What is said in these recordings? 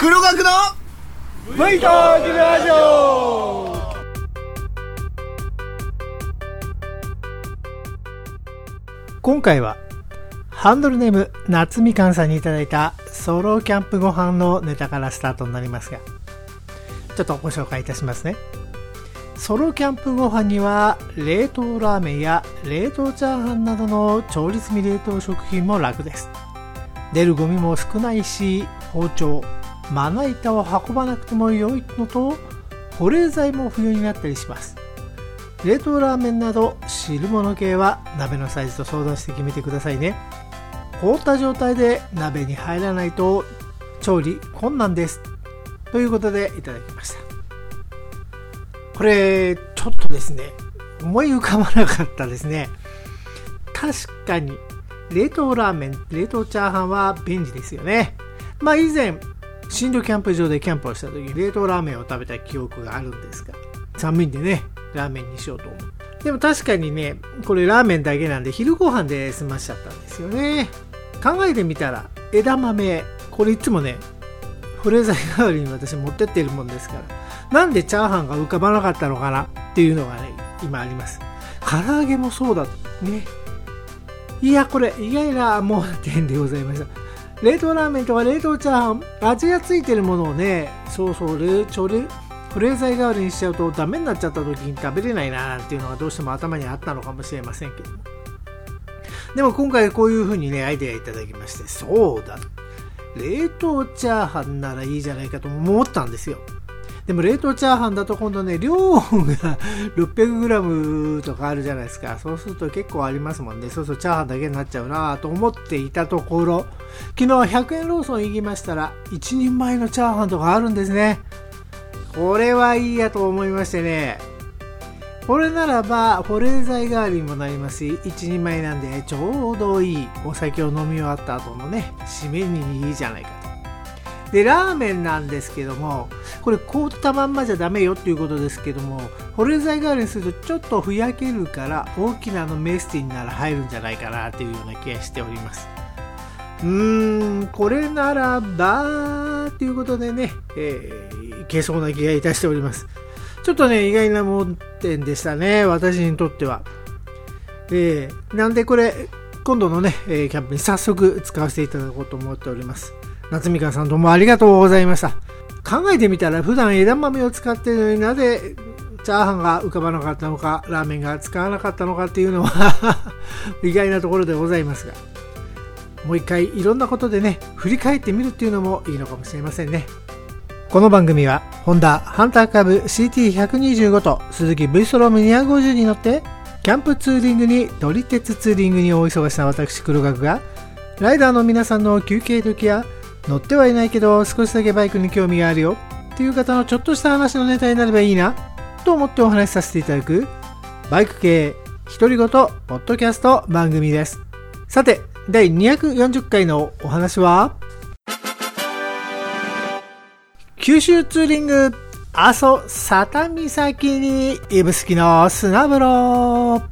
黒学のファイターズラジオ。今回はハンドルネーム夏みかんさんにいただいたソロキャンプご飯のネタからスタートになりますが、ちょっとご紹介いたしますね。ソロキャンプご飯には冷凍ラーメンや冷凍チャーハンなどの調理済み冷凍食品も楽です。出るゴミも少ないし、包丁、まな板を運ばなくても良いのと、保冷剤も不要になったりします。冷凍ラーメンなど汁物系は鍋のサイズと相談して決めてくださいね。凍った状態で鍋に入らないと調理困難です、ということでいただきました。これちょっとですね、思い浮かばなかったですね。確かに冷凍ラーメン、冷凍チャーハンは便利ですよね。以前新庄キャンプ場でキャンプをした時、冷凍ラーメンを食べた記憶があるんですが、寒いんでね、ラーメンにしようと思う。でも確かにね、これラーメンだけなんで昼ご飯で済ましちゃったんですよね。考えてみたら枝豆、これいつもね保冷剤代わりに私持ってってるもんですから、なんでチャーハンが浮かばなかったのかなっていうのがね今あります。唐揚げもそうだね。いや、これ意外な盲点でございました。冷凍ラーメンとか冷凍チャーハン、味がついてるものをね、保冷剤代わりにしちゃうとダメになっちゃった時に食べれないななんていうのがどうしても頭にあったのかもしれませんけども、でも今回こういう風にねアイデアいただきまして、そうだ、冷凍チャーハンならいいじゃないかと思ったんですよ。でも冷凍チャーハンだと今度ね、量が 600g とかあるじゃないですか。そうすると結構ありますもんね。そうそう、チャーハンだけになっちゃうなと思っていたところ、昨日100円ローソン行きましたら1人前のチャーハンとかあるんですね。これはいいやと思いましてね、これならば保冷剤代わりにもなりますし、1人前なんでちょうどいいお酒を飲み終わった後のね締めにいいじゃないかと。でラーメンなんですけども、これ凍ったまんまじゃダメよっていうことですけども、保冷剤代わりにするとちょっとふやけるから大きなメスティンなら入るんじゃないかなというような気がしております。これならばということでね、いけそうな気がいたしております。ちょっとね意外な盲点でしたね、私にとっては。なんでこれ今度のね、キャンプに早速使わせていただこうと思っております。夏みかんさんどうもありがとうございました。考えてみたら普段枝豆を使っているのになぜチャーハンが浮かばなかったのか、ラーメンが使わなかったのかっていうのは意外なところでございますが、もう一回いろんなことでね振り返ってみるっていうのもいいのかもしれませんね。この番組はホンダハンターカブ CT125 と鈴木 V ストローム250に乗ってキャンプツーリングに撮り鉄ツーリングに大忙しな私黒学が、ライダーの皆さんの休憩時や乗ってはいないけど少しだけバイクに興味があるよっていう方のちょっとした話のネタになればいいなと思ってお話しさせていただくバイク系独り言ポッドキャスト番組です。さて第240回のお話は、九州ツーリング阿蘇佐多岬に指宿の砂風呂。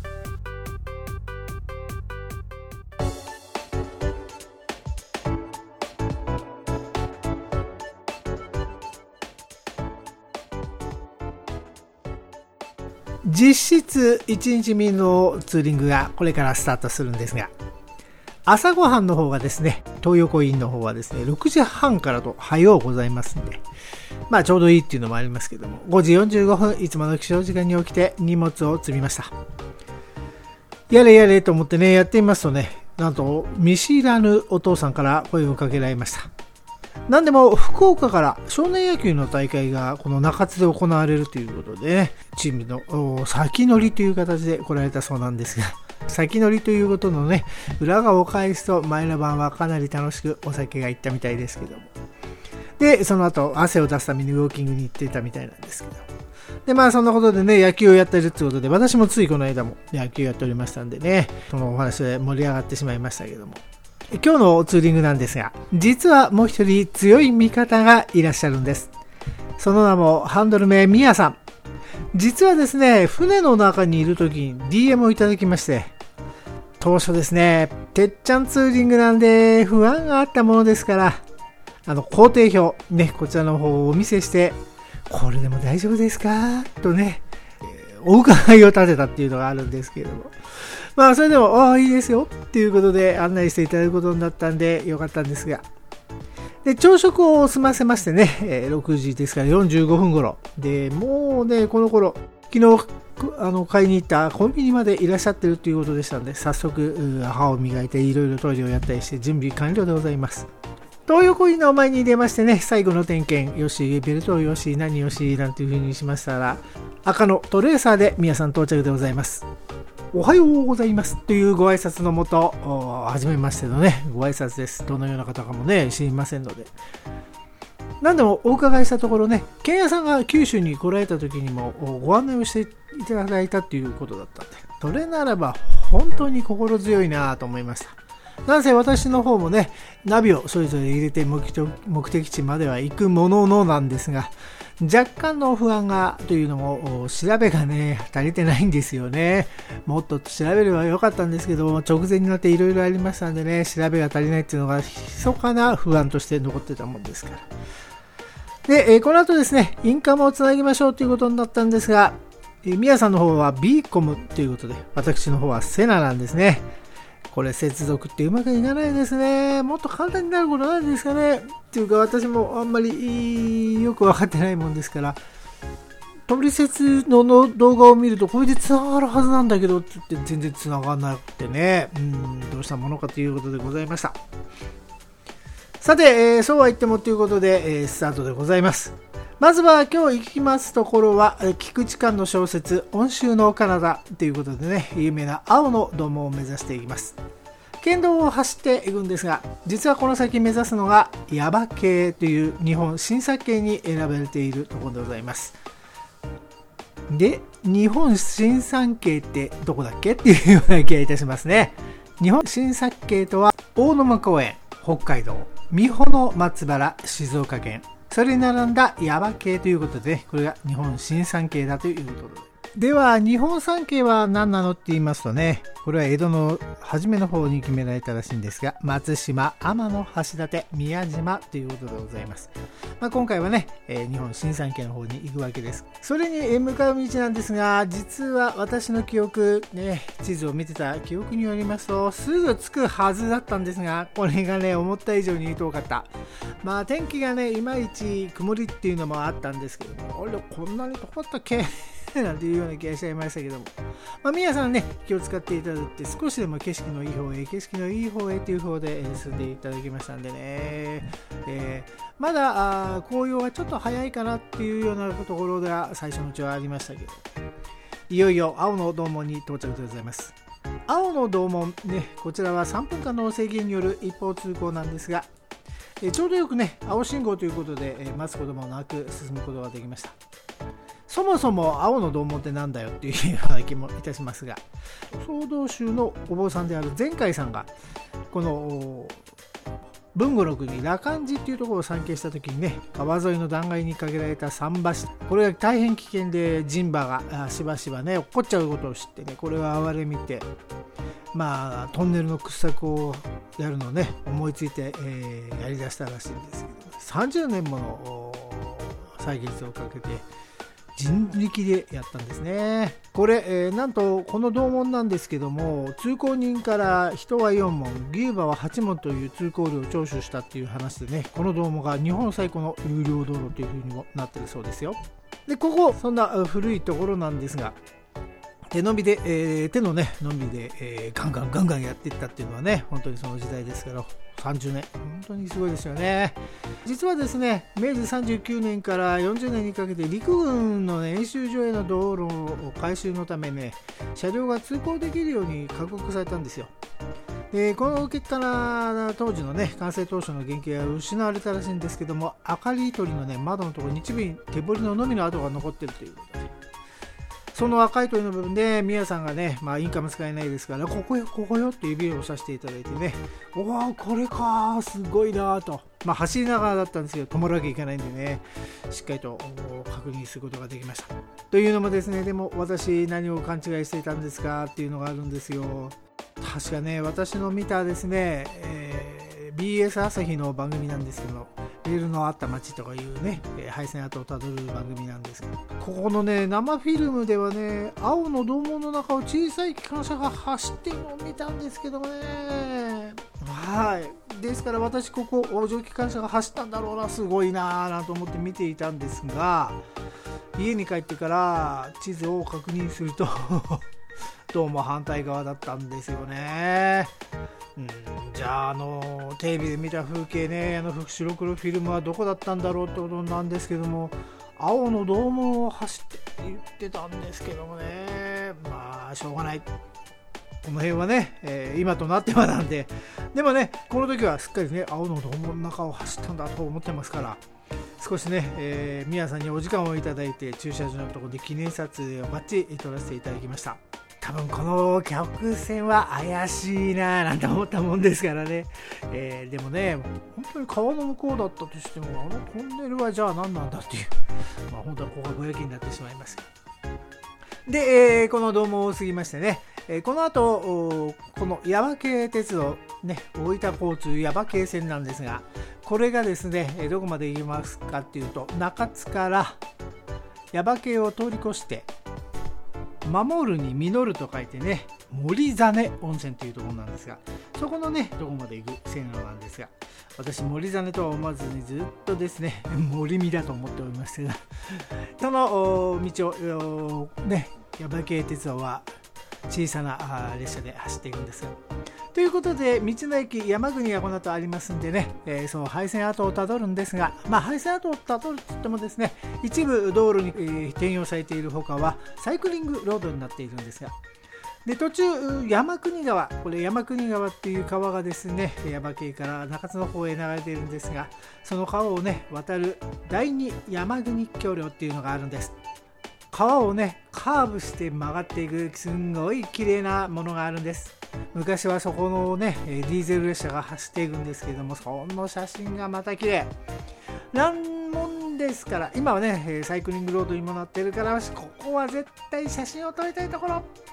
実質1日目のツーリングがこれからスタートするんですが、朝ごはんの方がですね、東横インの方はですね6時半からと早うございますんで、ちょうどいいっていうのもありますけども、5時45分いつもの起床時間に起きて荷物を積みました。やれやれと思ってねやってみますとね、なんと見知らぬお父さんから声をかけられました。なんでも福岡から少年野球の大会がこの中津で行われるということで、ね、チームの先乗りという形で来られたそうなんですが、先乗りということのね裏側を返すと前の晩はかなり楽しくお酒がいったみたいですけども、でその後汗を出すためにウォーキングに行っていたみたいなんですけど、でそんなことでね野球をやってるってことで、私もついこの間も野球やっておりましたんでね、そのお話で盛り上がってしまいましたけども、今日のツーリングなんですが、実はもう一人強い味方がいらっしゃるんです。その名もハンドル名ミヤさん。実はですね、船の中にいる時に DM をいただきまして、当初ですね、てっちゃんツーリングなんで不安があったものですから、 工程表、ね、こちらの方をお見せして、これでも大丈夫ですかとね、お伺いを立てたっていうのがあるんですけれども。まあ、それでも、いいですよっていうことで案内していただくことになったんで、よかったんですが。で、朝食を済ませましてね、6時ですから45分頃。で、もうね、この頃、昨日、買いに行ったコンビニまでいらっしゃってるということでしたので、早速、歯を磨いていろいろトイレをやったりして準備完了でございます。東横インの前に出ましてね、最後の点検、よし、ベルトよし、何よし、なんていう風にしましたら、赤のトレーサーで皆さん到着でございます。おはようございますというご挨拶のもと、はじめましてのね、ご挨拶です。どのような方かもね、知りませんので。何でもお伺いしたところね、ケンヤさんが九州に来られた時にもご案内をしていただいたということだったんで、それならば本当に心強いなと思いました。なんせ私の方もね、ナビをそれぞれ入れて目的地までは行くもののなんですが、若干の不安がというのも調べがね足りてないんですよね。もっと調べればよかったんですけど、直前になっていろいろありましたんでね、調べが足りないっていうのが密かな不安として残ってたもんですから。で、この後ですね、インカムをつなぎましょうということになったんですが、ミヤさんの方は B コムということで、私の方はセナなんですね。これ接続ってうまくいかないですね。もっと簡単になることないんですかね。っていうか私もあんまりよく分かってないもんですから、取説の動画を見るとこれで繋がるはずなんだけどって言って全然繋がらなくてね、どうしたものかということでございました。さて、そうは言ってもということで、スタートでございます。まずは今日行きますところは、菊池寛の小説温州のカナダということでね、有名な青のドームを目指していきます。県道を走っていくんですが、実はこの先目指すのが耶馬渓という日本新作渓に選ばれているところでございます。で、日本新作渓ってどこだっけっていうような気がいたしますね。日本新作渓とは大沼公園、北海道、美保の松原、静岡県、それに並んだ耶馬渓ということで、これが日本新三渓だということで。では、日本三渓は何なのって言いますとね、これは江戸の初めの方に決められたらしいんですが、松島、天橋立、宮島ということでございます。今回はね、日本新三渓の方に行くわけです。それに向かう道なんですが、実は私の記憶、ね、地図を見てた記憶によりますと、すぐ着くはずだったんですが、これがね、思った以上に遠かった。天気がね、いまいち曇りっていうのもあったんですけども、あれ、こんなに遠かったっけなんていうような気がしちゃいましたけども、皆さんね、気を使っていただいて少しでも景色のいい方へという方で進んでいただきましたんでね、まだ紅葉がちょっと早いかなっていうようなところが最初のうちはありましたけど、いよいよ青の洞門に到着でございます。青の洞門ね、こちらは3分間の制限による一方通行なんですが、ちょうどよくね、青信号ということで、待つこともなく進むことができました。そもそも青の洞門ってなんだよっていうような気もいたしますが、総道宗のお坊さんである善海さんがこの豊後国に羅漢寺っていうところを参詣した時にね、川沿いの断崖にかけられた桟橋、これが大変危険で人馬がしばしばね落っこっちゃうことを知ってね、これは哀れみてトンネルの掘削をやるのをね思いついて、やりだしたらしいんですけど、30年もの歳月をかけて人力でやったんですね。これ、なんとこの洞門なんですけども、通行人から人は4問、牛馬は8問という通行料を徴収したっていう話でね、この洞門が日本最古の有料道路という風にもなってるそうですよ。で、ここそんな古いところなんですが、手のみで、のみで、ガンガンやっていったっていうのはね、本当にその時代ですから30年、本当にすごいですよね。実はですね、明治39年から40年にかけて陸軍の、演習場への道路を改修のためね、車両が通行できるように拡幅されたんですよ。で、この結果な当時のね、完成当初の原型が失われたらしいんですけども、明かり取りのね、窓のところに一部に手彫りののみの跡が残っているということで、その赤い鳥の部分で宮さんがね、インカム使えないですから、ここよって指をさせていただいてね、おおこれかすごいなと、走りながらだったんですけど、止まるわけいかないんでね、しっかりと確認することができました。というのもですね、でも私何を勘違いしていたんですかっていうのがあるんですよ。確かね、私の見たですね、BS 朝日の番組なんですけど、 レールのあった街とかいうね、廃線跡をたどる番組なんですけど、ここのね生フィルムではね、青の洞門の中を小さい機関車が走っているのを見たんですけどね。はい、ですから私ここ往生機関車が走ったんだろうな、すごいなぁなんて思って見ていたんですが、家に帰ってから地図を確認するとどうも反対側だったんですよね。じゃあテレビで見た風景ね、白黒フィルムはどこだったんだろうってことなんですけども、青の洞門を走って言ってたんですけどもね、まあしょうがない、この辺はね、今となってはなんで、でもねこの時はすっかりね青の洞門の中を走ったんだと思ってますから、少しね、皆さんにお時間をいただいて駐車場のところで記念撮影をバッチリ撮らせていただきました。多分この客船は怪しいななんて思ったもんですからね、でもね本当に川の向こうだったとしても、トンネルはじゃあ何なんだっていう、本当はここがぼやきになってしまいます。で、この洞門を過ぎましてね、この後この耶馬渓鉄道ね、大分交通耶馬渓線なんですが、これがですねどこまで行きますかっていうと、中津から耶馬渓を通り越して守るに実ると書いてね、森実温泉というところなんですが、そこのねどこまで行く線路なんですが、私森実とは思わずにずっとですね森見だと思っておりましたがその道をね耶馬渓鉄道は小さな列車で走っていくんですが、ということで道の駅山国がこの後ありますんでね、その廃線跡をたどるんですが、廃線跡をたどるといってもですね、一部道路に、転用されている他はサイクリングロードになっているんですが、で途中山国川、これ山国川っていう川がですね耶馬渓から中津の方へ流れているんですが、その川をね渡る第二山国橋梁っていうのがあるんです。川をねカーブして曲がっていくすんごい綺麗なものがあるんです。昔はそこのねディーゼル列車が走っていくんですけれども、その写真がまた綺麗なんもんですから、今はねサイクリングロードにもなってるから、ここは絶対写真を撮りたいとこ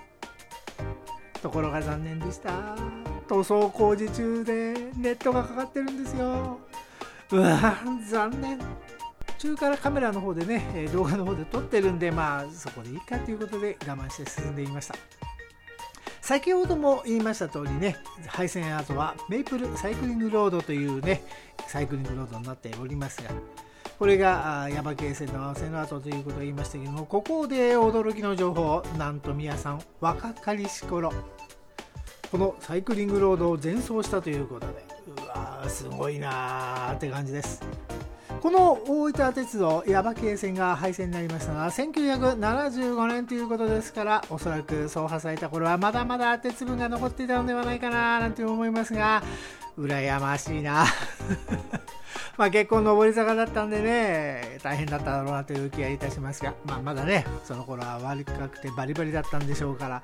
ろが残念でした。塗装工事中でネットがかかってるんですよ。残念。中からカメラの方でね動画の方で撮ってるんで、そこでいいかということで我慢して進んでいました。先ほども言いました通りね、廃線跡はメイプルサイクリングロードというねサイクリングロードになっておりますが、これが耶馬渓線の合わせの跡ということを言いましたけども、ここで驚きの情報、なんと宮さん若かりし頃このサイクリングロードを全走したということで、すごいなーって感じです。この大分鉄道耶馬渓線が廃線になりましたのは1975年ということですから、おそらくそう破された頃はまだまだ鉄分が残っていたのではないかななんて思いますが、羨ましいな結構上り坂だったんでね大変だっただろうなという気がいたしますが、まだねその頃は若くてバリバリだったんでしょうから、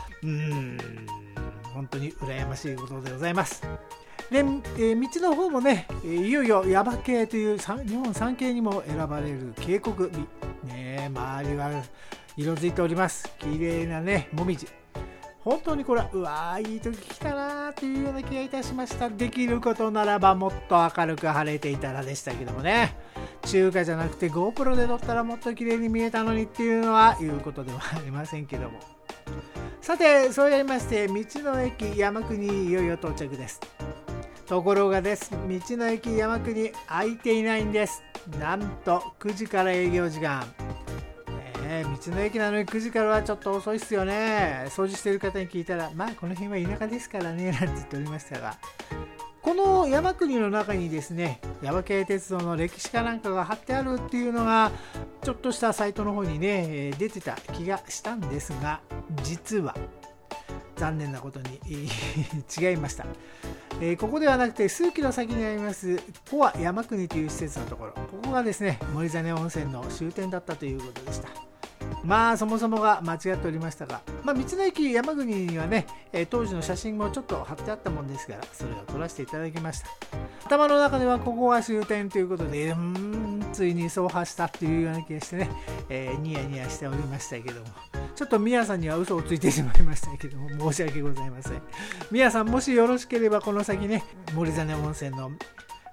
本当に羨ましいことでございます。で、道の方もねいよいよ耶馬渓という日本三景にも選ばれる渓谷美、周りは色づいております。綺麗なねもみじ、本当にこれはいい時来たなというような気がいたしました。できることならばもっと明るく晴れていたらでしたけどもね、中華じゃなくて GoPro で撮ったらもっと綺麗に見えたのにっていうのは言うことではありませんけども、さてそうやりまして道の駅山国にいよいよ到着です。ところがです、道の駅山国開いていないんです。なんと9時から営業時間、道の駅なのに9時からはちょっと遅いっすよね。掃除してる方に聞いたらこの辺は田舎ですからねなんて言っておりましたが、この山国の中にですね耶馬渓鉄道の歴史かなんかが貼ってあるっていうのがちょっとしたサイトの方にね出てた気がしたんですが、実は残念なことに違いました。ここではなくて数キロ先にありますコア山国という施設のところ、ここがですね森実温泉の終点だったということでした。そもそもが間違っておりましたが、道の駅山国にはね当時の写真もちょっと貼ってあったもんですから、それを撮らせていただきました。頭の中ではここが終点ということでついに走破したっていうような気がしてね、ニヤニヤしておりましたけども、ちょっと宮さんには嘘をついてしまいましたけども申し訳ございません。宮さんもしよろしければこの先ね森実温泉の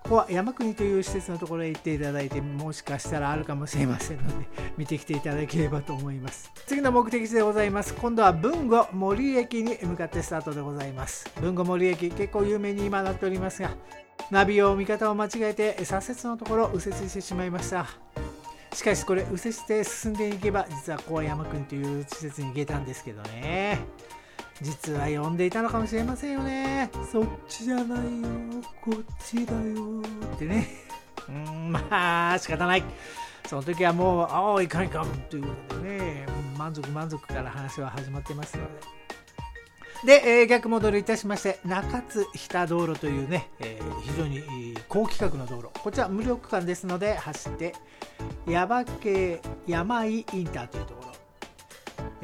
こは山国という施設のところへ行っていただいて、もしかしたらあるかもしれませんので見てきていただければと思います。次の目的地でございます。今度は豊後森駅に向かってスタートでございます。豊後森駅、結構有名に今なっておりますが、ナビを見方を間違えて左折のところ右折してしまいました。しかしこれ右折して進んでいけば、実はここは山国という施設に行けたんですけどね、実は呼んでいたのかもしれませんよね。そっちじゃないよ、こっちだよってね。まあ仕方ない。その時はもういかんいかんということでね、満足から話は始まってますので。逆戻りいたしまして、中津日田道路というね、非常に高規格の道路、こちら無料区間ですので走って山井インターというところ、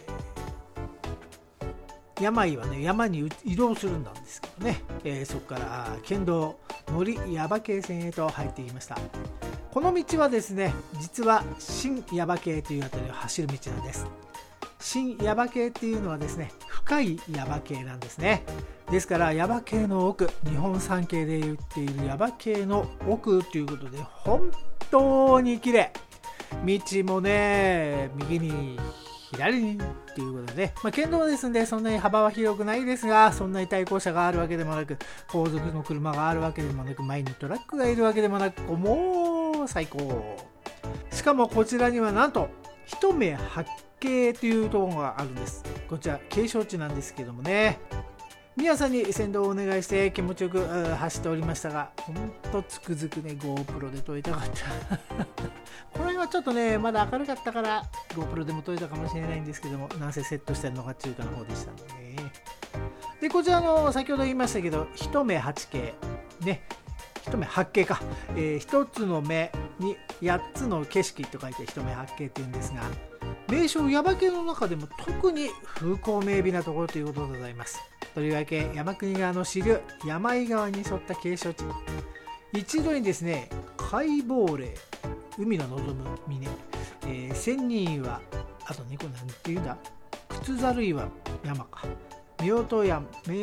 山井はね、山に移動するんですけどね、そこから県道森耶馬渓線へと入っていきました。この道はですね、実は新耶馬渓というあたりを走る道なんです。新耶馬渓っていうのはですね、深い耶馬渓なんですね。ですから耶馬渓の奥、日本三景で言っている耶馬渓の奥ということで、本当に綺麗。道もね、右に左にということでね、県道ですんでそんなに幅は広くないですが、そんなに対向車があるわけでもなく、後続の車があるわけでもなく、前にトラックがいるわけでもなく、もう最高。しかもこちらにはなんと一目八景というところがあるんです。こちら景勝地なんですけどもね、皆さんに先導をお願いして気持ちよく走っておりましたが、ほんとつくづくね GoPro で撮りたかったこの辺はちょっとねまだ明るかったから GoPro でも撮れたかもしれないんですけども、なんせセットしてるのが中華の方でしたのでね。でこちらの先ほど言いましたけど、一目八景ね、一目八景か、一つの目に八つの景色と書いて一目八景っていうんですが、名勝耶馬渓の中でも特に風光明媚なところということでございます。とりわけ山国川の支流山井川に沿った景勝地、一度にですね、海望嶺、海の望む峰、千人岩、あとねこれなんていうんだ、靴猿岩山か、夫婦岩、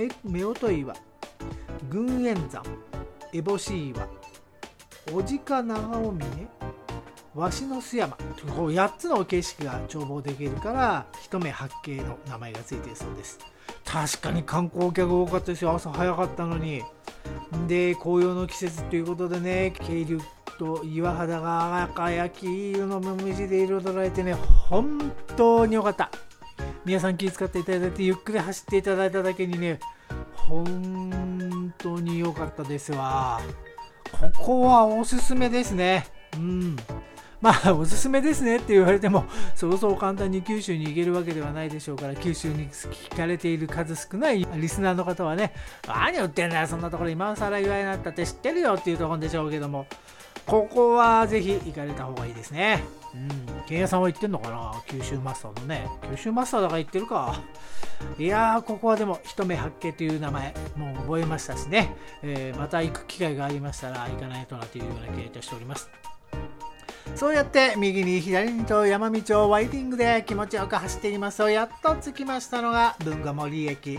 群縁山、烏帽子岩、小鹿長尾峰、鷲の巣山と、こう8つの景色が眺望できるから一目八景の名前がついているそうです。確かに観光客多かったですよ。朝早かったのに。で紅葉の季節ということでね、渓流と岩肌が赤や黄色のモミジで彩られてね、本当に良かった。皆さん気遣っていただいてゆっくり走っていただいただけにね、本当に良かったですわ。ここはおすすめですね。まあおすすめですねって言われてもそうそう簡単に九州に行けるわけではないでしょうから、九州に聞かれている数少ないリスナーの方はね、何言ってんだよそんなところ今更言われなったって知ってるよっていうところでしょうけども、ここはぜひ行かれた方がいいですね。ケンヤさんは行ってんのかな、九州マスターのね。九州マスターだから行ってるか。いやー、ここはでも一目八景という名前もう覚えましたしね、また行く機会がありましたら行かないとなというような気がいたしております。そうやって右に左にと山道をワイディングで気持ちよく走っていますと、やっと着きましたのが豊後森駅。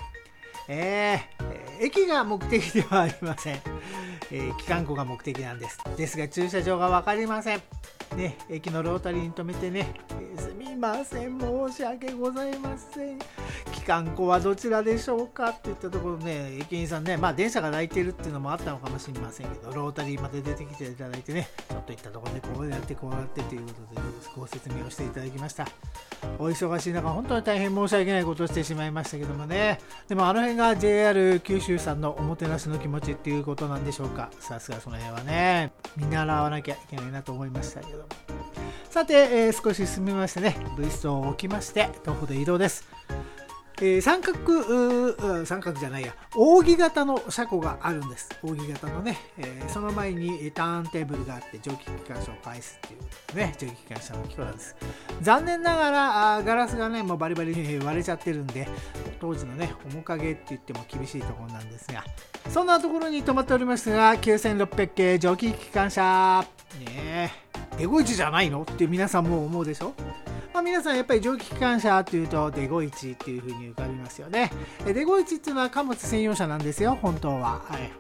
駅が目的ではありません。機関庫が目的なんです。ですが駐車場が分かりません。ね、駅のロータリーに止めてね、すみません、申し訳ございません。機関庫はどちらでしょうかって言ったところね、駅員さんね、電車が空いてるっていうのもあったのかもしれませんけど、ロータリーまで出てきていただいてね、ちょっと行ったところでこうやってということでご説明をしていただきました。お忙しい中本当に大変申し訳ないことをしてしまいましたけどもね、でもあの辺が JR 九州さんのおもてなしの気持ちっていうことなんでしょうか。さすがその辺はね見習わなきゃいけないなと思いましたけども、さて、少し進みましてね、ブイストを置きまして徒歩で移動です。三角じゃないや、扇形の車庫があるんです。扇形のね、その前にターンテーブルがあって蒸気機関車を返すっていうね、蒸気機関車の機構なんです。残念ながらガラスがねもうバリバリ割れちゃってるんで、当時のね面影って言っても厳しいところなんですが、そんなところに止まっておりましたが、9600系蒸気機関車ねえ、デゴイチじゃないのって皆さんも思うでしょ。皆さんやっぱり蒸気機関車っていうとデゴイチっていう風に浮かびますよね。デゴイチっていうのは貨物専用車なんですよ、本当は。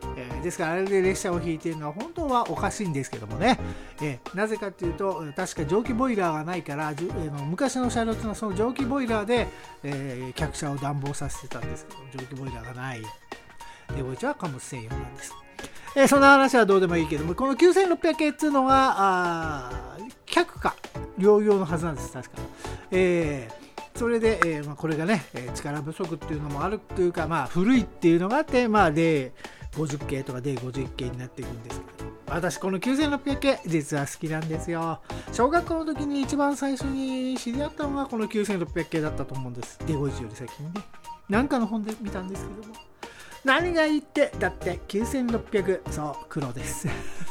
ですからあれで列車を引いているのは本当はおかしいんですけどもね、なぜかというと確か蒸気ボイラーがないから昔の車両というのはその蒸気ボイラーで、客車を暖房させてたんですけど、蒸気ボイラーがないD51は貨物専用なんです。その話はどうでもいいけども、この9600系っていうのが客か療養のはずなんです、確か。それで、これがね、力不足っていうのもあるというか、古いっていうのがあって、D50 系とか D51 系になっていくんですけど、私この9600系実は好きなんですよ。小学校の時に一番最初に知り合ったのがこの9600系だったと思うんです。D51 より先にね、なんかの本で見たんですけども、何がいいって、だって9600、そう黒です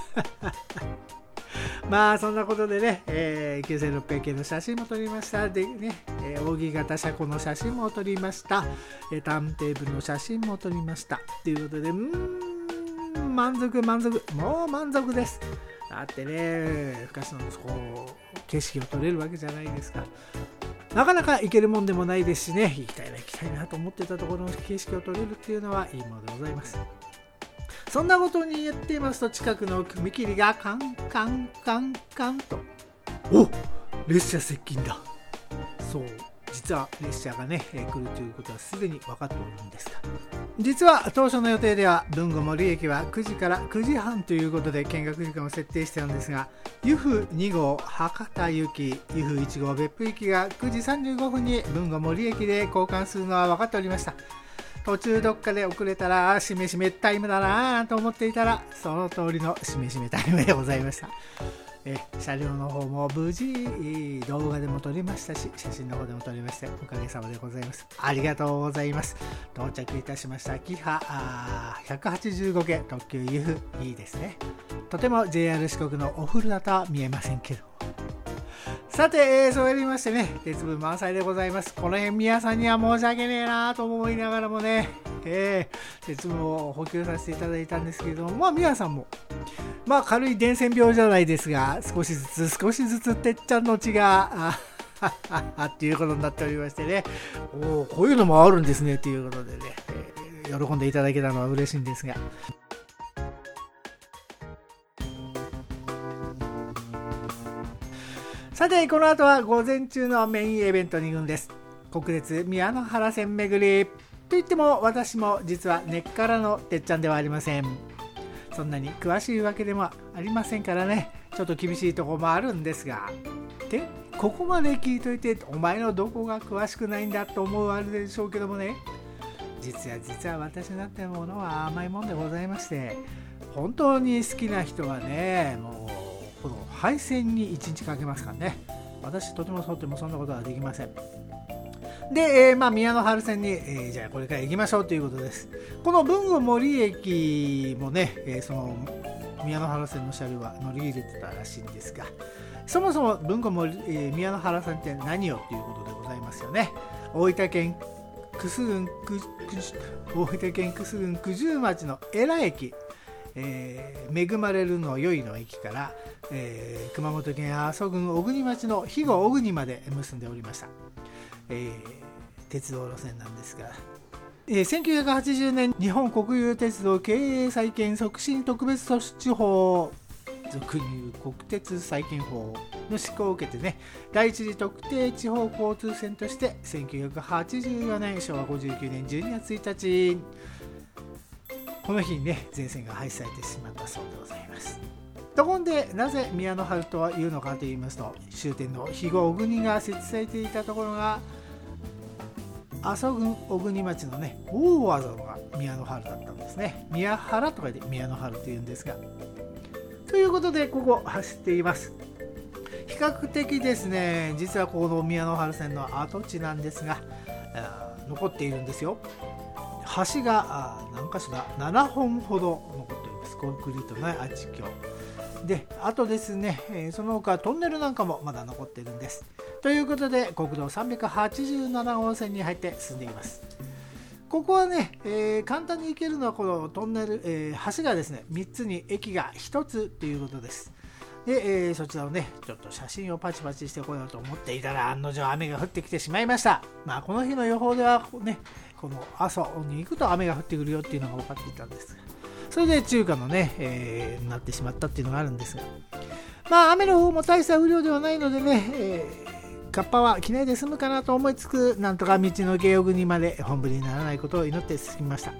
そんなことでね、9600系の写真も撮りました。でね、扇形車庫の写真も撮りました。ターンテーブルの写真も撮りました。ということで、満足、もう満足です。だってね、昔の景色を撮れるわけじゃないですか。なかなか行けるもんでもないですしね、行きたいなと思ってたところの景色を撮れるっていうのはいいものでございます。そんなことに言っていますと、近くの踏切がカンカンカンカンと、列車接近だ。そう、実は列車がね、来るということはすでに分かっておるんですが、実は当初の予定では豊後森駅は9時から9時半ということで見学時間を設定しているんですが、由布2号博多行き、由布1号別府行きが9時35分に豊後森駅で交換するのは分かっておりました。途中どっかで遅れたらしめしめタイムだなと思っていたら、その通りのしめしめタイムでございました。車両の方も無事動画でも撮りましたし、写真の方でも撮りまして、おかげさまでございます。ありがとうございます。到着いたしましたキハ185系特急由布、いいですね。とても JR 四国のお古だとは見えませんけど、さて、そうやりましてね、鉄分満載でございます。この辺皆さんには申し訳ねえなと思いながらもね、鉄分を補給させていただいたんですけれども、皆さんも軽い伝染病じゃないですが、少しずつてっちゃんの血がっていうことになっておりましてね、こういうのもあるんですねということでね、喜んでいただけたのは嬉しいんですが、さて、この後は午前中のメインイベントに行くんです。国鉄宮の原線巡りといっても、私も実は根っからのてっちゃんではありません。そんなに詳しいわけでもありませんからね、ちょっと厳しいところもあるんですが、でここまで聞いといて、お前のどこが詳しくないんだと思うあるでしょうけどもね、実は私なんてものは甘いもんでございまして、本当に好きな人はね、もうこの配線に1日かけますからね。私とてもそんなことはできません。で、宮の原線に、じゃあこれから行きましょうということです。この豊後森駅もね、その宮の原線の車両は乗り入れてたらしいんですが、そもそも豊後森、宮の原線って何よということでございますよね。大分県玖珠郡九十町の江良駅、恵まれるの良いの駅から、熊本県阿蘇郡小国町の肥後小国まで結んでおりました。鉄道路線なんですが、1980年日本国有鉄道経営再建促進特別措置法、俗に言う国鉄再建法の施行を受けてね、第一次特定地方交通線として1984年昭和59年12月1日、この日にね、全線が廃止されてしまったそうでございます。ところで、なぜ宮の原とはいうのかといいますと、終点の肥後小国が設置されていたところが阿蘇郡小国町のね、大和野が宮の原だったんですね。宮原とかで宮の原というんですが、ということでここ走っています。比較的ですね、実はこの宮の原線の跡地なんですが、残っているんですよ。橋が何か所だ、7本ほど残っています。コンクリートのアーチ橋で、あとですね、その他トンネルなんかもまだ残っているんです。ということで、国道387号線に入って進んでいます。ここはね、簡単に行けるのはこのトンネル、橋がですね、3つに駅が1つということです。で、そちらをね、ちょっと写真をパチパチしてこようと思っていたら、案の定雨が降ってきてしまいました。この日の予報ではね、この阿蘇に行くと雨が降ってくるよっていうのが分かっていたんですが、 それで中華のね、なってしまったっていうのがあるんですが、雨の方も大した雨量ではないのでね、カッパは着ないで済むかなと思いつつ、なんとか道の芸を国まで本降りにならないことを祈って進みました。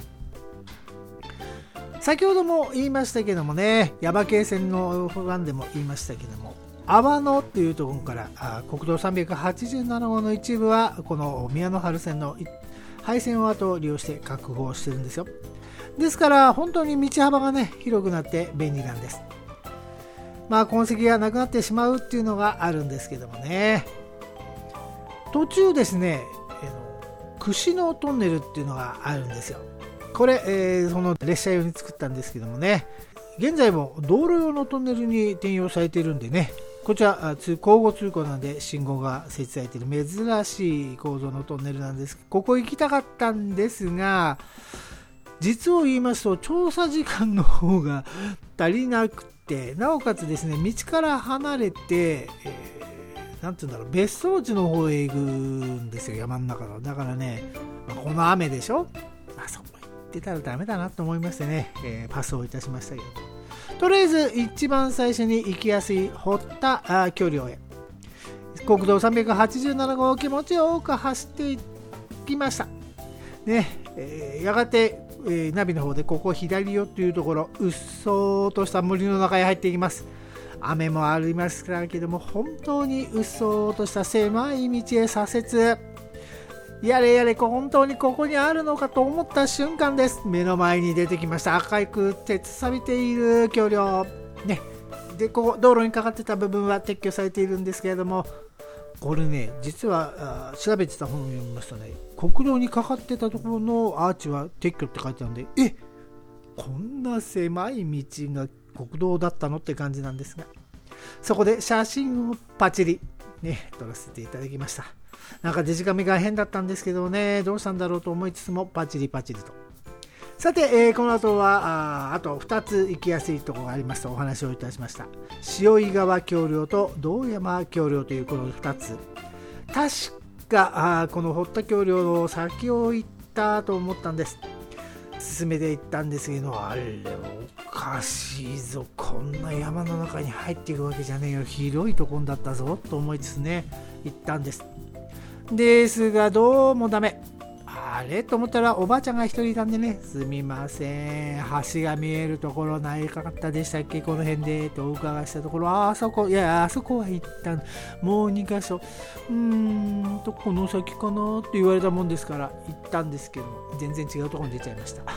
先ほども言いましたけどもね、耶馬渓線の欄でも言いましたけども、阿波野っていうところから国道387号の一部はこの宮の原線の廃線跡を利用して確保してるんですよ。ですから本当に道幅がね広くなって便利なんです。痕跡がなくなってしまうっていうのがあるんですけどもね、途中ですね、串のトンネルっていうのがあるんですよ。これ、その列車用に作ったんですけどもね、現在も道路用のトンネルに転用されているんでね、こちら交互通行なんで信号が設置されている珍しい構造のトンネルなんです。ここ行きたかったんですが、実を言いますと調査時間の方が足りなくて、なおかつですね、道から離れて、なんていうんだろう、別荘地の方へ行くんですよ、山の中の。だからね、この雨でしょ、そこ行ってたらダメだなと思いましてね、パスをいたしましたけど、とりあえず一番最初に行きやすい堀田橋梁へ国道387号を気持ちよく走っていきましたね。やがて、ナビの方でここ左よというところ、うっそうとした森の中へ入っていきます。雨もありますからけども、本当にうっそうとした狭い道へ左折、やれやれ本当にここにあるのかと思った瞬間です。目の前に出てきました。赤く鉄錆びている橋梁ね。で、ここ道路にかかってた部分は撤去されているんですけれども、これね、実は調べてた本を読みますとね、国道にかかってたところのアーチは撤去って書いてあるんで、こんな狭い道が国道だったのって感じなんですが、そこで写真をパチリね撮らせていただきました。なんかデジカメが変だったんですけどね、どうしたんだろうと思いつつもパチリパチリと。さて、この後はあと2つ行きやすいところがありますとお話をいたしました。塩井川橋梁と道山橋梁というこの2つ、確かこの堀田橋梁の先を行ったと思ったんです。進めていったんですけど、あれおかしいぞ、こんな山の中に入っていくわけじゃねえよ、広いところだったぞと思いつつね行ったんですが、どうもダメ。あれと思ったらおばあちゃんが一人いたんでね、すみません、橋が見えるところないかったでしたっけ、この辺でとお伺いしたところ、あそこは行ったもう2カ所この先かなって言われたもんですから行ったんですけど、全然違うところに出ちゃいました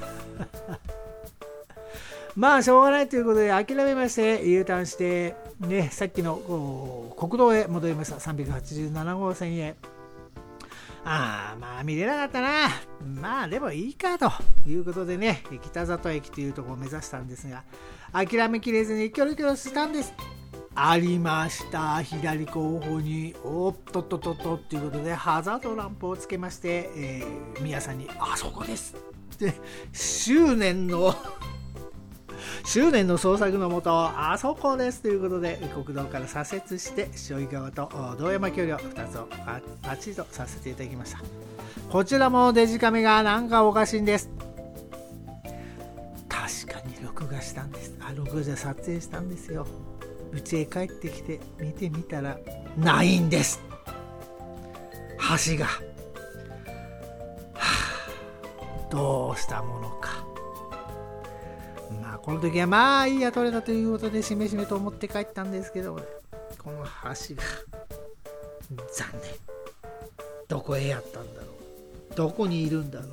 しょうがないということで諦めまして U ターンしてね、さっきの国道へ戻りました。387号線へ。見れなかったな。でもいいかということでね、北里駅というところを目指したんですが、諦めきれずにキョロキョロしたんです。ありました、左後方におっとっとっとっとっていうことでハザードランプをつけまして、皆さんにあそこですって執念の捜索のもと、あそこですということで国道から左折して塩井川と道山橋梁2つをパチリとさせていただきました。こちらもデジカメがなんかおかしいんです。確かに録画したんです。録画で撮影したんですよ。家へ帰ってきて見てみたらないんです、橋が。どうしたものか。この時はいいや取れたということでしめしめと思って帰ったんですけど、この橋が残念。どこへやったんだろう、どこにいるんだろう。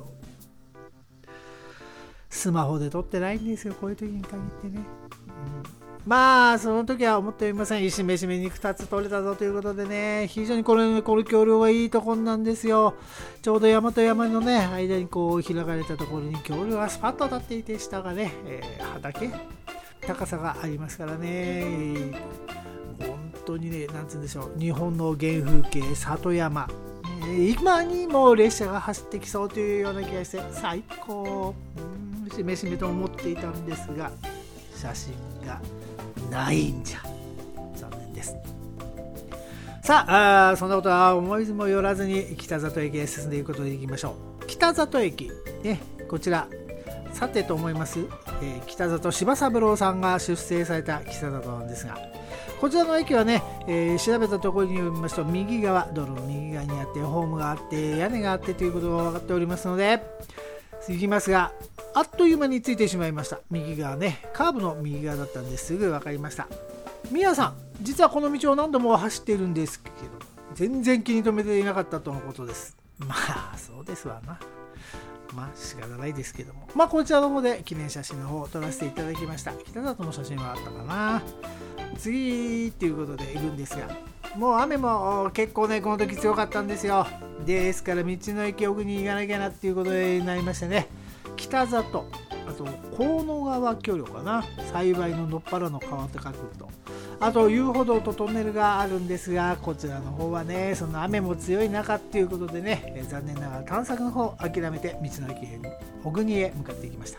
スマホで撮ってないんですよ、こういう時に限ってね。その時は思っておりません。しめしめに2つ取れたぞということでね、非常にこの橋梁がいいところなんですよ。ちょうど山と山のね間に開かれたところに橋梁がスパッと立っていて、下がね、畑高さがありますからね、本当にね、なんつうんでしょう、日本の原風景里山、今にも列車が走ってきそうというような気がして最高。しめしめと思っていたんですが、写真がないんじゃ残念です。さあ、そんなことは思いずもよらずに北里駅へ進んでいくことでいきましょう。北里駅ね、こちらさてと思います。 北里柴三郎さんが出生された北里なんですが、こちらの駅はね、調べたところによりますと右側、道路の右側にあってホームがあって屋根があってということが分かっておりますので行きますが、あっという間についてしまいました。右側ね、カーブの右側だったんですぐ分かりました。宮さん、実はこの道を何度も走っているんですけど全然気に留めていなかったとのことです。まあそうですわな。まあ仕方ないですけども、こちらの方で記念写真の方を撮らせていただきました。北里の写真はあったかな。次っていうことでいるんですが、もう雨も結構ねこの時強かったんですよ。ですから道の駅奥に行かなきゃなっていうことになりましてね、北里、あと河野川橋梁かな、幸いののっぱらの川って書くと、あと遊歩道とトンネルがあるんですが、こちらの方はねその雨も強い中っていうことでね、残念ながら探索の方を諦めて道の駅小国へ向かっていきました。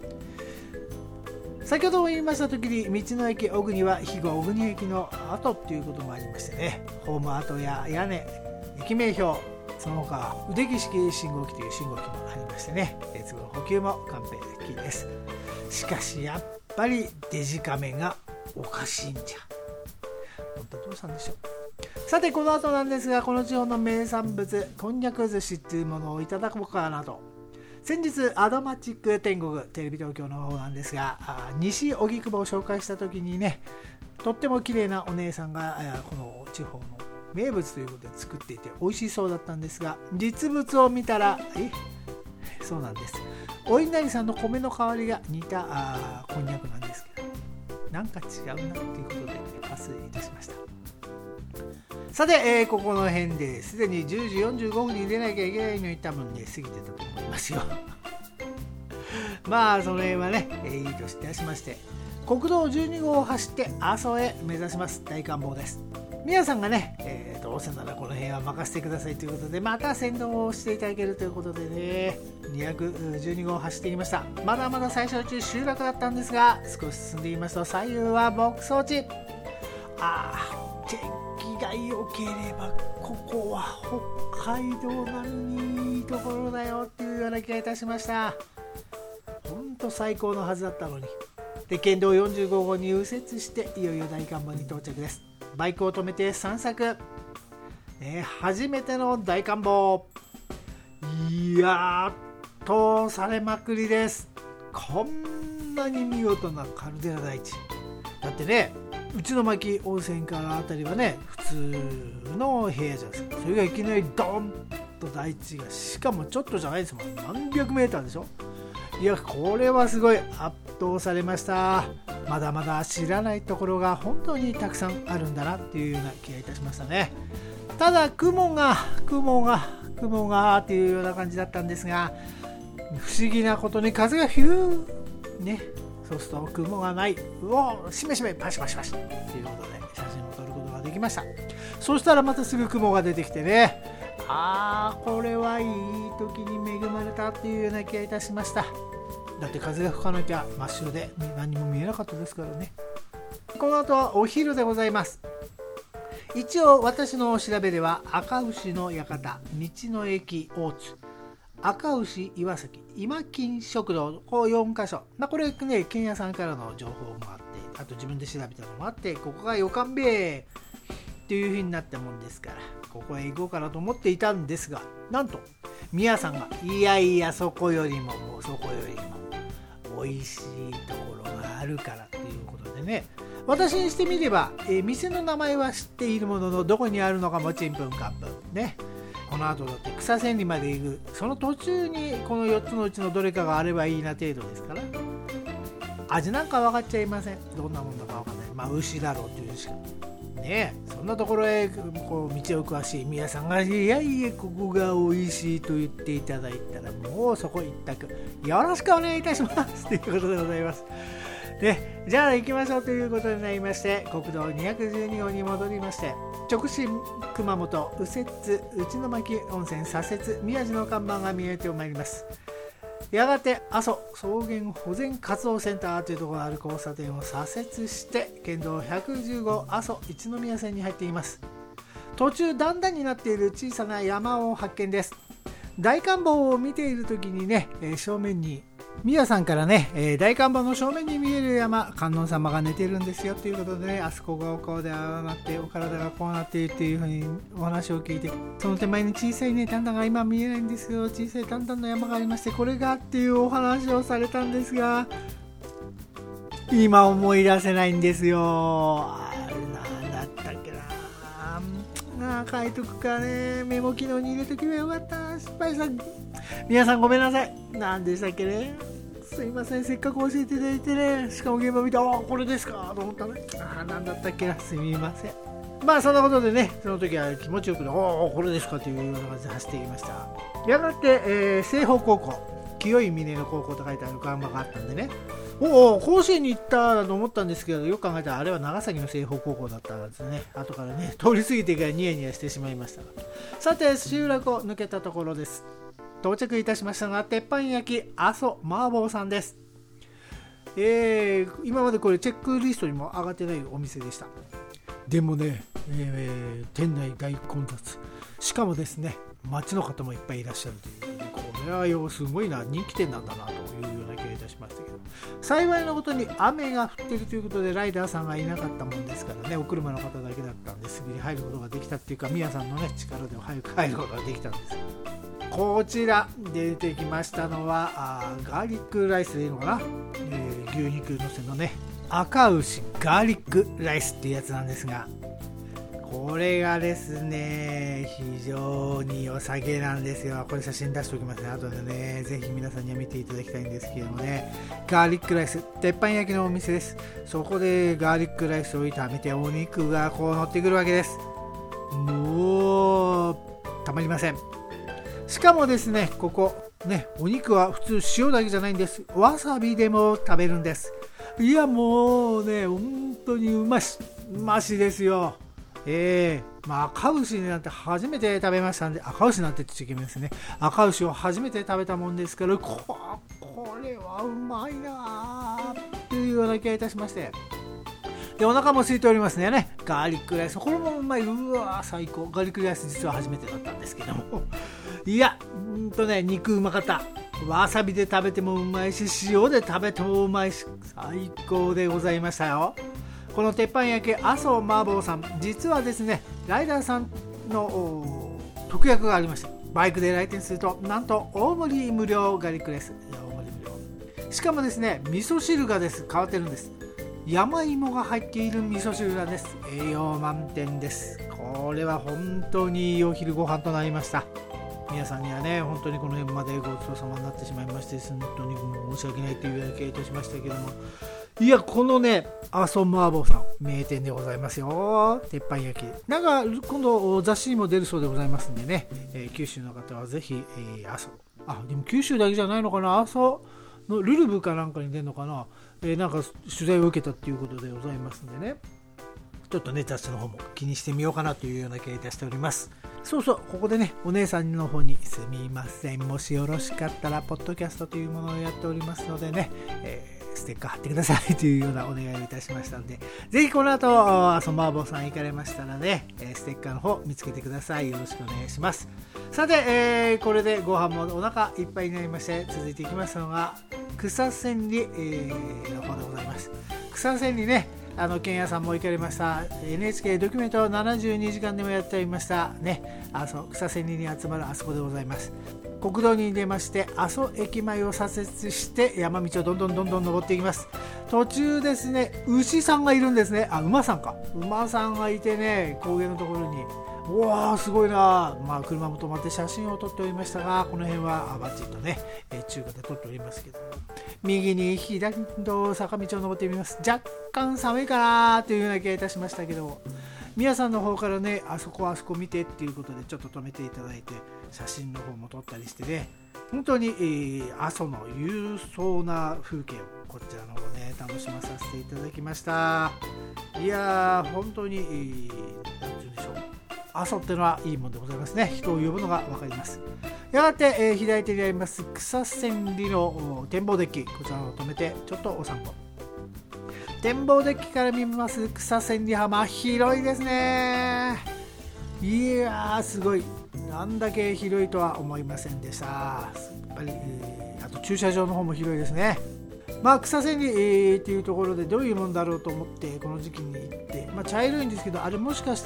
先ほども言いました時に道の駅小国は肥後小国駅の跡っていうこともありましてね、ホーム跡や屋根、駅名標、その他腕木式信号機という信号機もありましてね、鉄分補給も完璧です。しかしやっぱりデジカメがおかしいんじゃ。本当どうしたんでしょう。さてこの後なんですが、この地方の名産物こんにゃく寿司っていうものをいただこうかなと。先日アドマチック天国テレビ東京の方なんですが、西荻窪を紹介した時にね、とっても綺麗なお姉さんがこの地方の名物ということで作っていて美味しそうだったんですが、実物を見たらそうなんです、お稲荷さんの米の代わりが似たこんにゃくなんですけど、なんか違うなっていうことでパスいたしました。さて、ここの辺ですでに10時45分に出なきゃいけないのに多分ね過ぎてたと思いますよまあその辺はね、いいとしてしまして、国道12号を走って阿蘇へ目指します。大観望です。皆さんがね、どうせならこの辺は任せてくださいということで、また先導をしていただけるということでね、212号を走ってきました。まだまだ最初のうち集落だったんですが、少し進んでいますと左右は牧草地。天気が良ければここは北海道並みにいいところだよっていうような気がいたしました。ほんと最高のはずだったのに。で、県道45号に右折していよいよ大観望に到着です。バイクを止めて散策、初めての大観望、やっとされまくりです。こんなに見事なカルデラ大地だってね、内巻温泉からあたりはね普通の部屋じゃないですか。それがいきなりドーンと大地が、しかもちょっとじゃないですもん、何百メーターでしょ。いやこれはすごい圧倒されました。まだまだ知らないところが本当にたくさんあるんだなっていうような気がいたしましたね。ただ雲がっていうような感じだったんですが、不思議なことに風がヒューね、そうすると雲がない、しめしめパシパシパシということで写真を撮ることができました。そしたらまたすぐ雲が出てきてね、これはいい時に恵まれたっていうような気がいたしました。だって風が吹かなきゃ真っ白で何も見えなかったですからね。この後はお昼でございます。一応私の調べでは赤牛の館、道の駅大津、赤牛岩崎、今金食堂、こう4カ所、これね県屋さんからの情報もあって、あと自分で調べたのもあって、ここがよかんべえっていう風になったもんですから、ここへ行こうかなと思っていたんですが、なんと宮さんがいやそこよりも美味しいところがあるからということでね、私にしてみれば、店の名前は知っているもののどこにあるのかもちんぷんかんぷんね。この後だって草千里まで行くその途中にこの4つのうちのどれかがあればいいな程度ですから、味なんか分かっちゃいません。どんなもんだか分かんない。牛だろうというしかね。そんなところへこう道を詳しい宮さんがいやここが美味しいと言っていただいたら、もうそこ一択よろしくお願いいたしますということでございます。で、じゃあ行きましょうということになりまして、国道212号に戻りまして、直進熊本右折内巻温泉左折宮地の看板が見えてまいります。やがて阿蘇草原保全活動センターというところがある交差点を左折して県道110阿蘇一宮線に入っています。途中段々になっている小さな山を発見です。大観望を見ている時にね、正面に宮さんからね、大看板の正面に見える山、観音様が寝てるんですよということでね、あそこがこうでああなってお体がこうなっているっていうふうにお話を聞いて、その手前に小さいね段々が今見えないんですよ、小さい段々の山がありまして、これがっていうお話をされたんですが、今思い出せないんですよ。あれなんだったっけな、書いとくかね、メモ機能に入れとけばよかった。失敗した。皆さんごめんなさい。何でしたっけね、すいません、せっかく教えていただいてね、しかも現場見て、ああこれですかと思ったね。何だったっけな、すみません。まあそんなことでね、その時は気持ちよくね、おおこれですかというような感じで走っていました。やがて、西方高校、清い峰の高校と書いてある看板があったんでね、おお甲子園に行ったと思ったんですけど、よく考えたらあれは長崎の西方高校だったんですね。後からね、通り過ぎてからニヤニヤしてしまいましたが、さて集落を抜けたところです。到着いたしましたが、鉄板焼き阿蘇麻婆さんです。今までこれチェックリストにも上がってないお店でした。でもね、店内大混雑、しかもですね、街の方もいっぱいいらっしゃるということで、これはよすごいな、人気店なんだなというような気がいたしましたけど、幸いなことに雨が降っているということでライダーさんがいなかったもんですからね、お車の方だけだったんですぐに入ることができたっていうか、宮さんのね力で早く入ることができたんです。こちら出てきましたのはガーリックライスでいいのかな、牛肉のせのね赤牛ガーリックライスっていうやつなんですが、これがですね非常に良さげなんですよ。これ写真出しておきますね、後でねぜひ皆さんには見ていただきたいんですけどもね、ガーリックライス鉄板焼きのお店です。そこでガーリックライスを炒めてお肉がこう乗ってくるわけです。もうたまりません。しかもですね、ここね、お肉は普通塩だけじゃないんです。わさびでも食べるんです。いやもうね、本当にうましですよ。赤牛なんて初めて食べましたんで、赤牛なんて言っちゃいけないですね。赤牛を初めて食べたもんですから、これはうまいなというような気がいたしまして。でお腹も空いておりますね。ガーリックライス、これもうまい。うわ最高。ガーリックライス実は初めてだったんですけどもいや肉うまかった。わさびで食べてもうまいし、塩で食べてもうまいし、最高でございましたよ。この鉄板焼き阿蘇麻婆さん、実はですねライダーさんの特約がありまして、バイクで来店するとなんと大盛り無料ガーリックライス、大盛り無料。しかもですね味噌汁がです変わってるんです。山芋が入っている味噌汁なんです。栄養満点です。これは本当にいいお昼ご飯となりました。皆さんにはね本当にこの辺までごちそうさまになってしまいまして、本当に申し訳ないというような気がいたしましたけども、いやこのね阿蘇麻婆さん名店でございますよ。鉄板焼きなんか今度雑誌にも出るそうでございますんでね、九州の方はぜひ、阿蘇、でも九州だけじゃないのかな、阿蘇のルルブかなんかに出るのかな、なんか取材を受けたっていうことでございますんでね、ちょっとね雑誌の方も気にしてみようかなというような気がいたしております。そうここでねお姉さんの方にすみません、もしよろしかったらポッドキャストというものをやっておりますのでね、ステッカー貼ってくださいというようなお願いをいたしましたので、ぜひこの後阿蘇麻婆さん行かれましたらね、ステッカーの方見つけてください。よろしくお願いします。さて、これでご飯もお腹いっぱいになりまして、続いていきますのが草千里、の方でございます。草千里ね、ケンヤさんも行かれました NHK ドキュメント72時間でもやっておりましたね、草千里に集まるあそこでございます。国道に出まして阿蘇駅前を左折して山道をどんどん登っていきます。途中ですね牛さんがいるんですね。馬さんがいてね、高原のところにうわーすごいな、車も止まって写真を撮っておりましたが、この辺はバッチリとね、中華で撮っておりますけど、右に左と坂道を登ってみます。若干寒いかなというような気がいたしましたけど、皆さんの方からねあそこ見てっていうことでちょっと止めていただいて写真の方も撮ったりしてね、本当に、阿蘇の勇壮な風景をこちらの方ね楽しまさせていただきました。いやー本当に、なんて言うんでしょう、阿蘇ってのはいいもんでございますね。人を呼ぶのが分かります。やがて、左手にあります草千里の展望デッキ、こちらを止めてちょっとお散歩。展望デッキから見ます草千里浜、広いですね。いやーすごい、なんだけ広いとは思いませんでした。やっぱり、 あと駐車場の方も広いですね。草千里、っていうところでどういうもんだろうと思ってこの時期に行って、茶色いんですけど、あれもしかして、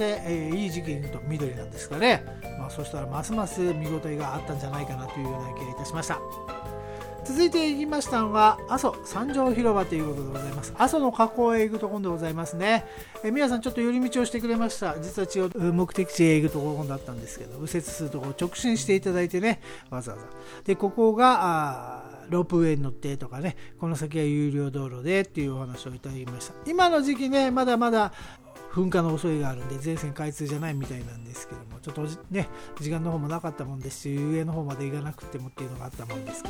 いい時期に行くと緑なんですかね。そしたらますます見応えがあったんじゃないかなというような気がいたしました。続いて行きましたのが阿蘇三条広場ということでございます。阿蘇の河口へ行くところでございますね。皆さんちょっと寄り道をしてくれました。実は違う目的地へ行くところだったんですけど、右折するところ直進していただいてね、わざわざでここがロープウェイに乗ってとかね、この先は有料道路でっていうお話をいただきました。今の時期ね、まだまだ噴火の恐れがあるんで全線開通じゃないみたいなんですけども、ちょっとね時間の方もなかったもんですし、上の方まで行かなくてもっていうのがあったもんですから、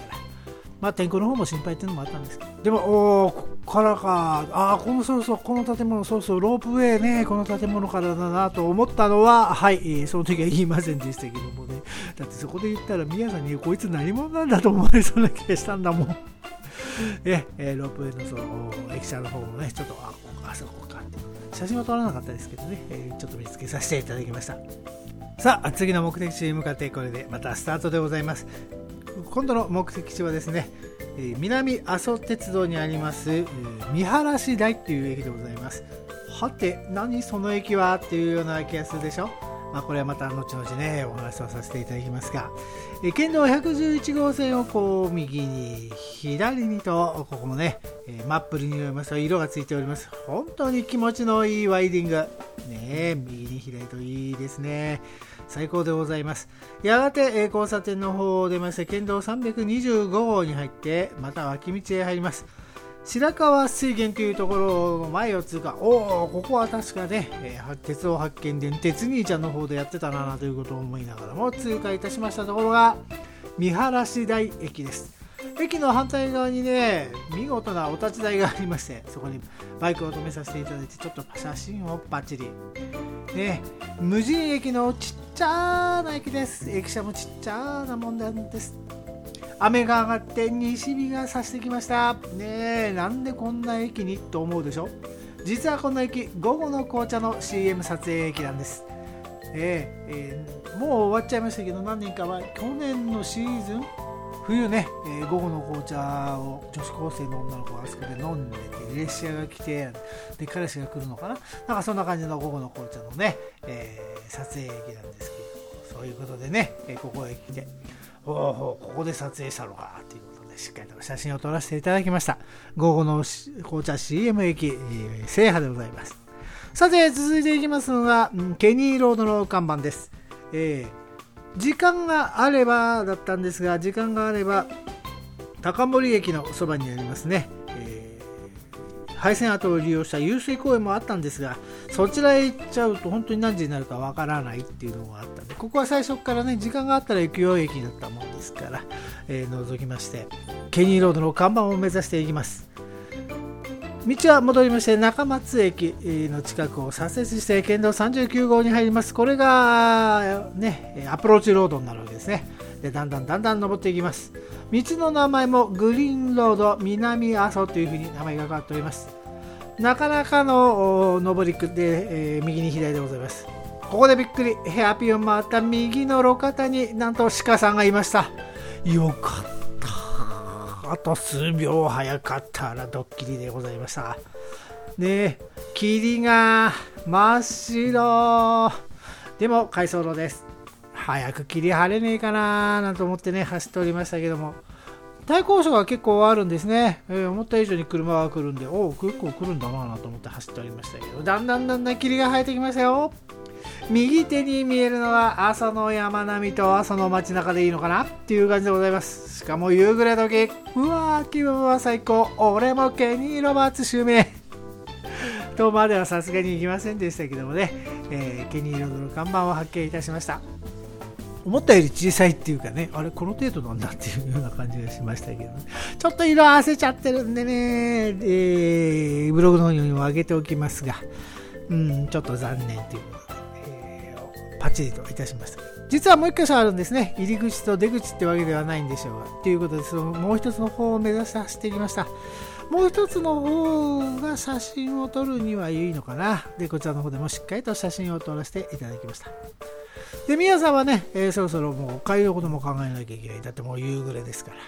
天候の方も心配っていうのもあったんですけど、でもここからか、この建物ロープウェイね、この建物からだなと思ったのは、その時は言いませんでしたけどもね、だってそこで言ったら宮さんにこいつ何者なんだと思われそうな気がしたんだもん。ロープウェイのその駅舎の方もね、ちょっとそこかって写真は撮らなかったですけどね、ちょっと見つけさせていただきました。さあ次の目的地に向かってこれでまたスタートでございます。今度の目的地はですね、南阿蘇鉄道にあります見晴市台という駅でございます。はて何その駅はっていうような気がするでしょ。これはまた後々ねお話をさせていただきますが、県道111号線をこう右に左にと、ここもねマップによりますと色がついております。本当に気持ちのいいワイディングね、右に左といいですね、最高でございます。やがて交差点の方を出まして県道325号に入ってまた脇道へ入ります。白川水源というところの前を通過。ここは確かね、鉄道発見伝鉄兄ちゃんの方でやってたなということを思いながらも通過いたしましたところが見晴市台駅です。駅の反対側にね見事なお立ち台がありまして、そこにバイクを止めさせていただいてちょっと写真をバッチリね、無人駅のちっちゃな駅です。駅舎もちっちゃなもんなんです。雨が上がって西日が差してきましたね。なんでこんな駅にと思うでしょ。実はこの駅午後の紅茶の CM 撮影駅なんです。もう終わっちゃいましたけど、何年かは去年のシーズン冬ね、午後の紅茶を女子高生の女の子があそこで飲んでて、列車が来てで彼氏が来るのかな、なんかそんな感じの午後の紅茶のね、撮影駅なんですけど、そういうことでね、ここへ来てここで撮影したのかということでしっかりと写真を撮らせていただきました。午後の紅茶 CM 駅、制覇でございます。さて続いていきますのがケニーロードの看板です。時間があればだったんですが、時間があれば高森駅のそばにありますね、廃線跡を利用した湧水公園もあったんですが、そちらへ行っちゃうと本当に何時になるかわからないっていうのがあったんで、ここは最初からね時間があったら行くよ駅だったもんですから、覗きましてケニーロードの看板を目指していきます。道は戻りまして中松駅の近くを左折して県道39号に入ります。これがねアプローチロードになるわけですね。でだんだん登っていきます。道の名前もグリーンロード南阿蘇というふうに名前が変わっております。なかなかの上りで、右に左でございます。ここでびっくり、ヘアピンを回った右の路肩になんと鹿さんがいました。よかった、あと数秒早かったらドッキリでございましたね。霧が真っ白でも快走路です。早く霧晴れねえかななんて思ってね走っておりましたけども、対向車が結構あるんですね。思った以上に車が来るんで、結構来るんだなと思って走っておりましたけど、だんだん霧が生えてきましたよ。右手に見えるのは阿蘇の山並みと阿蘇の街中でいいのかなっていう感じでございます。しかも夕暮れ時、うわー気分は最高、俺もケニー・ロバーツ襲名とまではさすがに行きませんでしたけどもね、ケニー・ロードの看板を発見いたしました。思ったより小さいっていうかね、あれこの程度なんだっていうような感じがしましたけど、ね、ちょっと色あせちゃってるんでね、ブログの方にも上げておきますが、ちょっと残念ということで、パチリといたしました。実はもう一箇所あるんですね。入り口と出口ってわけではないんでしょうが、ということでそのもう一つの方を目指して走ってきました。もう一つの方が写真を撮るにはいいのかな。でこちらの方でもしっかりと写真を撮らせていただきました。で皆さんはね、そろそろもうお帰りのことも考えなきゃいけない。だってもう夕暮れですから、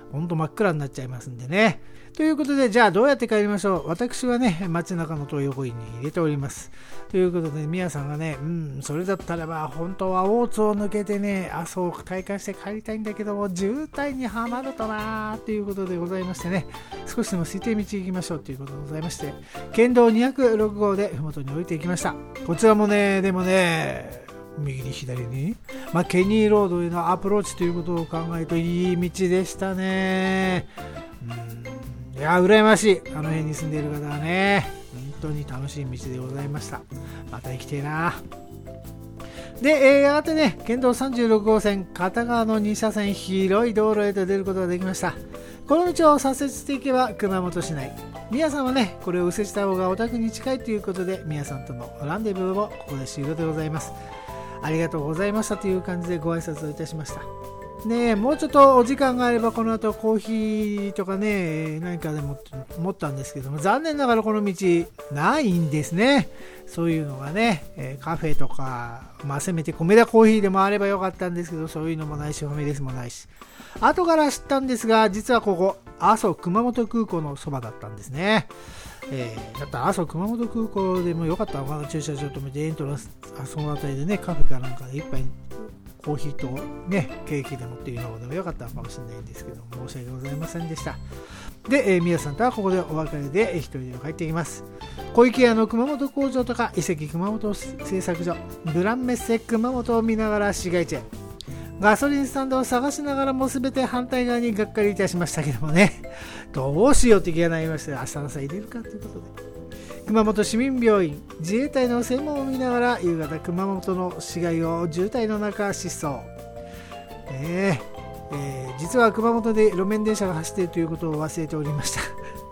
ほんと真っ暗になっちゃいますんでね。ということで、じゃあどうやって帰りましょう。私はね、街中の東横インに入れております。ということで、宮さんがね、それだったらば、本当は大津を抜けてね、阿蘇を体感して帰りたいんだけども、渋滞にはまるとなーということでございましてね、少しでも空いてる道行きましょうということでございまして、県道206号で麓に降りていきました。こちらもね、でもね、右に左に、ケニーロードへのアプローチということを考えるといい道でしたね。いや羨ましい。あの辺に住んでいる方はね、本当に楽しい道でございました。また行きてえな。で、やがてね、県道36号線片側の2車線広い道路へと出ることができました。この道を左折していけば熊本市内。宮さんはね、これを右折した方がお宅に近いということで、宮さんとのランデブーもここで終了でございます。ありがとうございましたという感じでご挨拶をいたしました。ねえ、もうちょっとお時間があればこの後コーヒーとかね何かでも思ったんですけども、残念ながらこの道ないんですね。そういうのがね、カフェとか、せめて米田コーヒーでもあればよかったんですけど、そういうのもないしファミレスもないし、後から知ったんですが、実はここ阿蘇熊本空港のそばだったんですね。だったら阿蘇熊本空港でもよかったのかな。駐車場止めてエントランス、その辺りでね、カフェかなんかで一杯コーヒーとねケーキでもっていうのでもよかったのかもしれないんですけど、申し訳ございませんでした。で、宮さんとはここでお別れで一人で帰っていきます。小池屋の熊本工場とか遺跡熊本製作所、ブランメッセ熊本を見ながら市街地へ。ガソリンスタンドを探しながらも全て反対側にがっかりいたしましたけどもね、どうしようって気がなりまして、明日の朝入れるかということで、熊本市民病院自衛隊の専門を見ながら夕方熊本の市街を渋滞の中疾走。実は熊本で路面電車が走っているということを忘れておりました。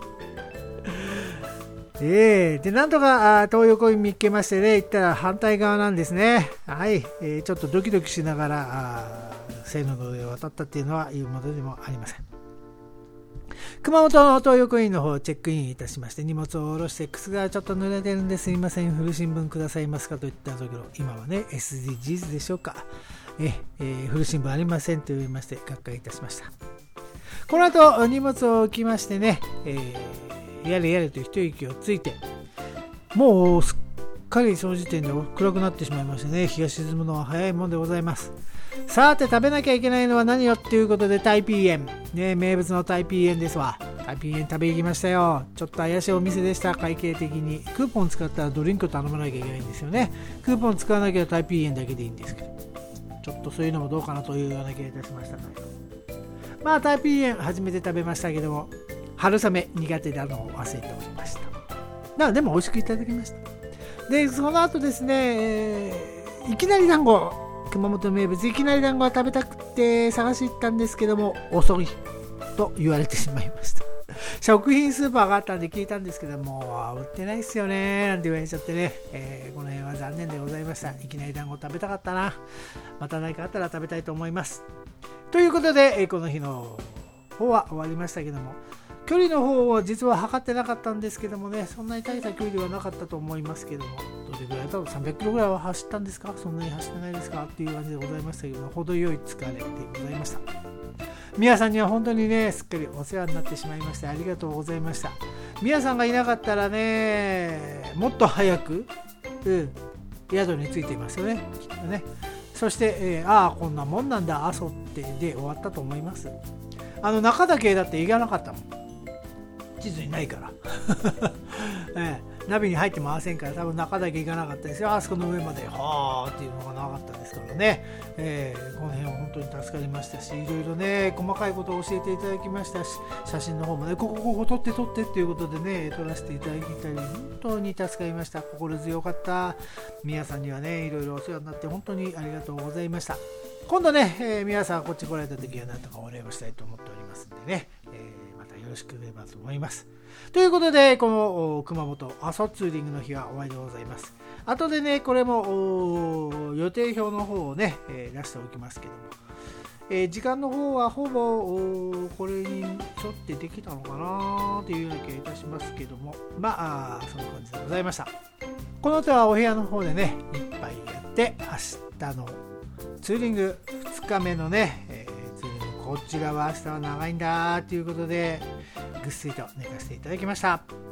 でなんとか東横イン見つけましてね、行ったら反対側なんですね。はい、ちょっとドキドキしながら線路の上を渡ったっていうのは言うものでもありません。熊本の東横インの方チェックインいたしまして、荷物を下ろして靴がちょっと濡れてるんですいません、古新聞くださいますかといったところ、今はね SDGs でしょうか。古新聞ありませんと言いましてがっかりいたしました。この後荷物を置きましてね、やれやれと一息をついて、もうすっかりその時点で暗くなってしまいましてね、日が沈むのは早いもんでございます。さて食べなきゃいけないのは何よっていうことで、タイピーエン、ね、名物のタイピーエンですわ。タイピーエン食べ行きましたよ。ちょっと怪しいお店でした。会計的にクーポン使ったらドリンク頼まなきゃいけないんですよね。クーポン使わなきゃタイピーエンだけでいいんですけど、ちょっとそういうのもどうかなというような気がいたしましたが、タイピーエン初めて食べましたけども、春雨苦手なのを忘れておりました。でも美味しくいただきました。でその後ですね、いきなり団子、熊本名物いきなり団子は食べたくて探し行ったんですけども、遅いと言われてしまいました。食品スーパーがあったんで聞いたんですけども、売ってないっすよねなんて言われちゃってね、この辺は残念でございました。いきなり団子食べたかったな。また何かあったら食べたいと思います。ということで、この日の方は終わりましたけども、距離の方は実は測ってなかったんですけどもね、そんなに大した距離ではなかったと思いますけども、どれぐらいだろう、300キロぐらいは走ったんですか、そんなに走ってないですかっていう感じでございましたけども、程よい疲れでございました。皆さんには本当にね、すっかりお世話になってしまいましてありがとうございました。皆さんがいなかったらね、もっと早く、宿に着いていますよね、きっとね。そして、こんなもんなんだ阿蘇ってで終わったと思います。中岳だって行かなかったもん、地図にないから、ナビに入ってませんから、多分中岳行かなかったですよ。あそこの上まではーっていうのがなかったですからね、この辺は本当に助かりましたし、いろいろね細かいことを教えていただきましたし、写真の方もねここ撮ってっていうことでね撮らせていただいたり、本当に助かりました。心強かった。皆さんにはねいろいろお世話になって本当にありがとうございました。今度ね、皆さんこっち来られた時は何とかお礼をしたいと思っておりますんでね、またよろしくればと思います。ということで、この熊本阿蘇ツーリングの日は終わりでございます。後でねこれも予定表の方をね、出しておきますけども、時間の方はほぼこれに沿ってできたのかなというような気がいたしますけども、そんな感じでございました。この後はお部屋の方でね一杯やって、明日のツーリング2日目のね、ツーリングこちらは明日は長いんだということでぐっすりと寝かせていただきました。